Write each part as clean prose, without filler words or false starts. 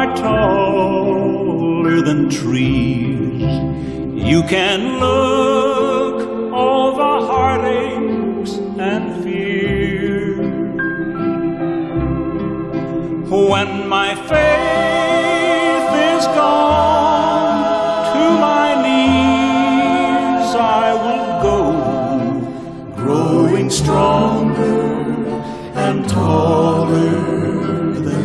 are taller than trees. You can look over heartaches and fear. When my faith is gone, to my knees I will go, growing stronger and taller than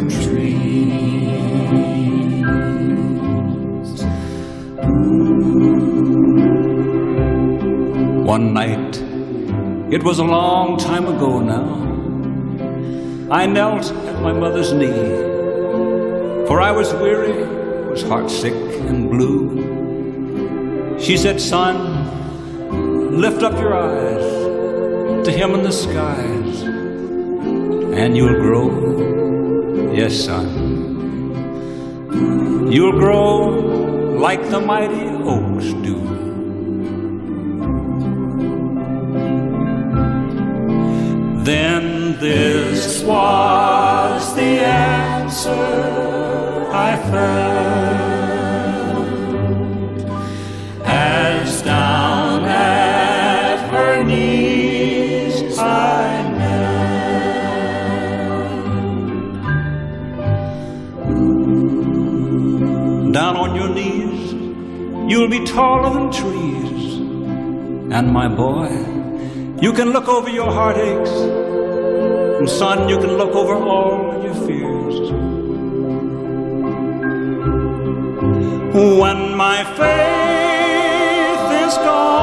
trees. One night, it was a long time ago now, I knelt at my mother's knee, for I was weary, was heartsick and blue. She said, "Son, lift up your eyes to him in the skies, and you'll grow, yes, son, you'll grow like the mighty oaks do." Then this was the answer I found, as down at her knees I knelt. Down on your knees, you'll be taller than trees, and my boy, you can look over your heartaches, and son, you can look over all your fears. When my faith is gone,